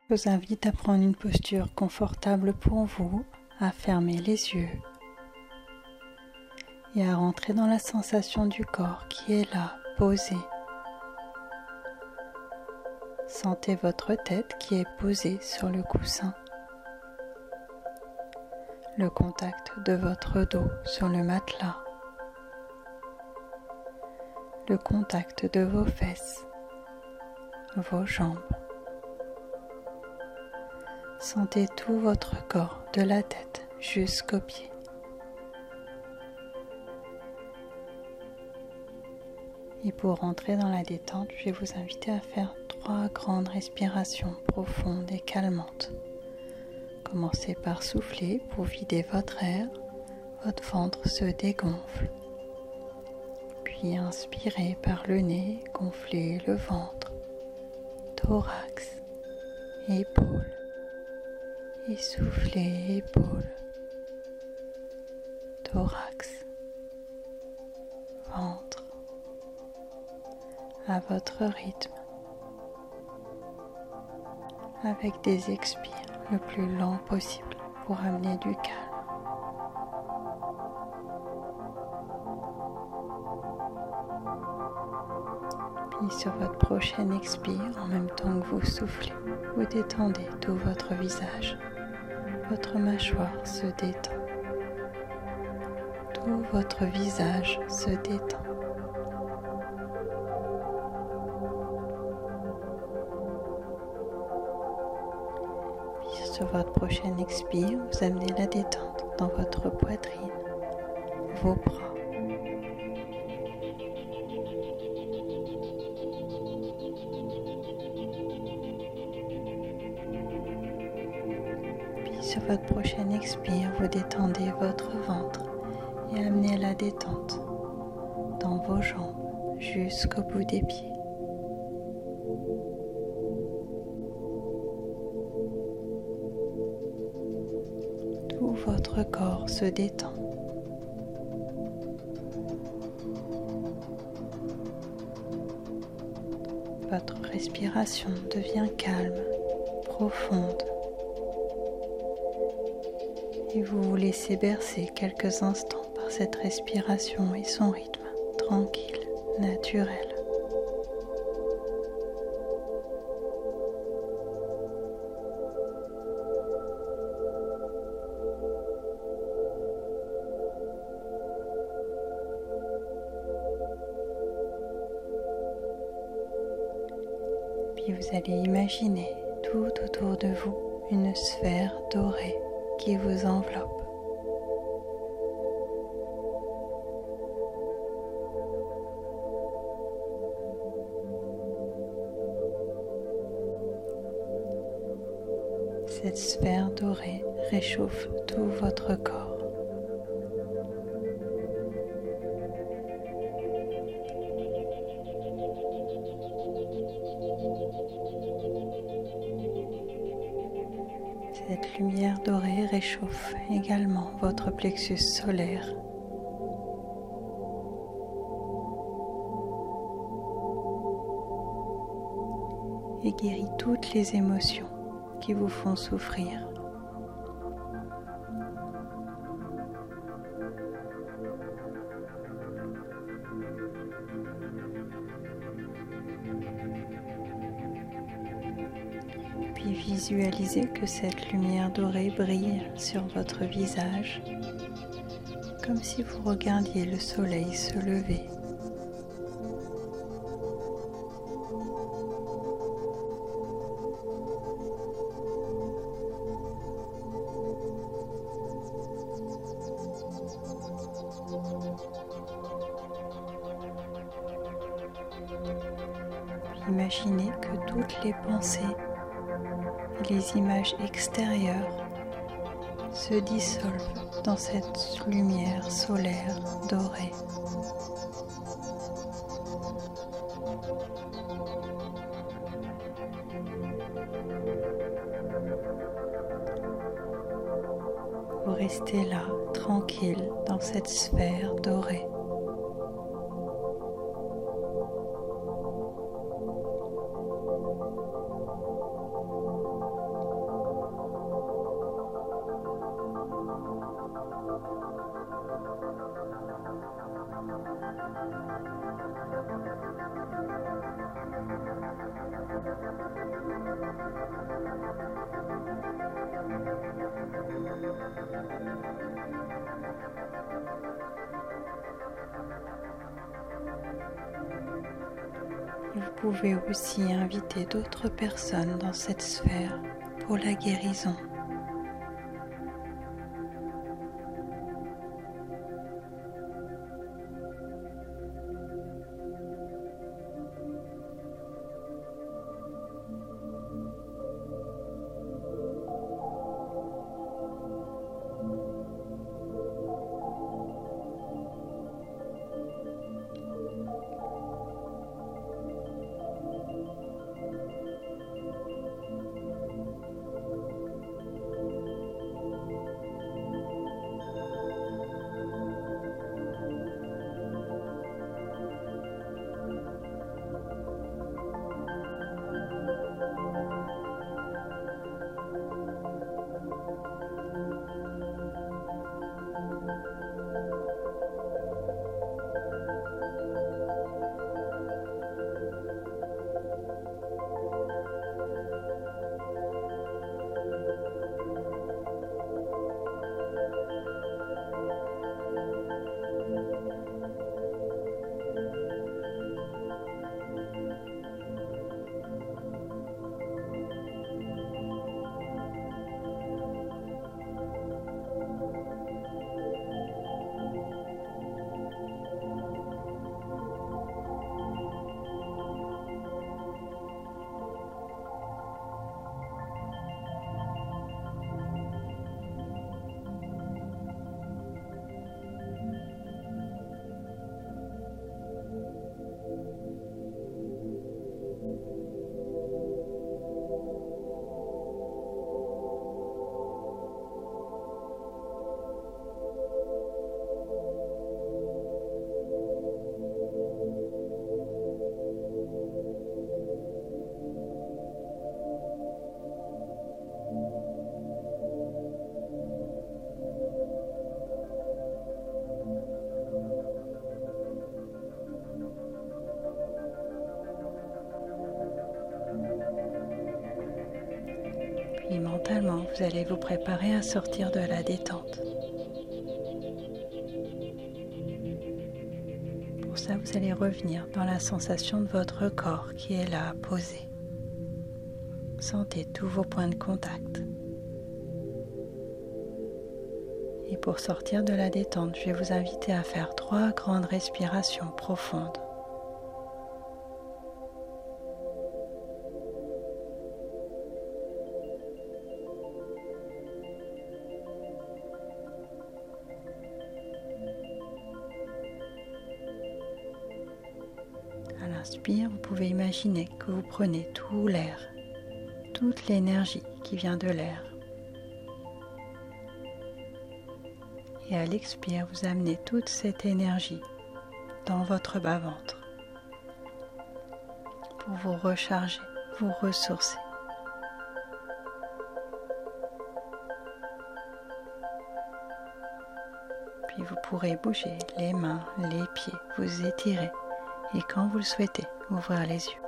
Je vous invite à prendre une posture confortable pour vous, à fermer les yeux et à rentrer dans la sensation du corps qui est là, posé. Sentez votre tête qui est posée sur le coussin, le contact de votre dos sur le matelas, le contact de vos fesses, vos jambes. Sentez tout votre corps, de la tête jusqu'aux pieds. Et pour rentrer dans la détente, je vais vous inviter à faire 3 grandes respirations profondes et calmantes. Commencez par souffler pour vider votre air, votre ventre se dégonfle. Puis inspirez par le nez, gonflez le ventre, thorax, épaules. Et soufflez, épaules, thorax, ventre, à votre rythme, avec des expires le plus lent possible pour amener du calme. Puis sur votre prochaine expire, en même temps que vous soufflez, vous détendez tout votre visage. Votre mâchoire se détend. Tout votre visage se détend. Puis sur votre prochaine expire, vous amenez la détente dans votre poitrine, vos bras. Sur votre prochaine expire, vous détendez votre ventre et amenez la détente dans vos jambes jusqu'au bout des pieds. Tout votre corps se détend. Votre respiration devient calme, profonde. Et vous vous laissez bercer quelques instants par cette respiration et son rythme tranquille, naturel. Puis vous allez imaginer tout autour de vous une sphère dorée qui vous enveloppe. Cette sphère dorée réchauffe tout votre corps. Cette lumière dorée réchauffe également votre plexus solaire. Et guérit toutes les émotions qui vous font souffrir. Puis visualisez que cette lumière dorée brille sur votre visage, comme si vous regardiez le soleil se lever. Imaginez que toutes les pensées et les images extérieures se dissolvent dans cette lumière solaire dorée. Vous restez là, tranquille, dans cette sphère dorée. Vous pouvez aussi inviter d'autres personnes dans cette sphère pour la guérison. Puis mentalement, vous allez vous préparer à sortir de la détente. Pour ça, vous allez revenir dans la sensation de votre corps qui est là, posé. Sentez tous vos points de contact. Et pour sortir de la détente, je vais vous inviter à faire 3 grandes respirations profondes. À l'inspire, vous pouvez imaginer que vous prenez tout l'air, toute l'énergie qui vient de l'air. Et à l'expire, vous amenez toute cette énergie dans votre bas-ventre pour vous recharger, vous ressourcer. Puis vous pourrez bouger les mains, les pieds, vous étirer et quand vous le souhaitez, ouvrir les yeux.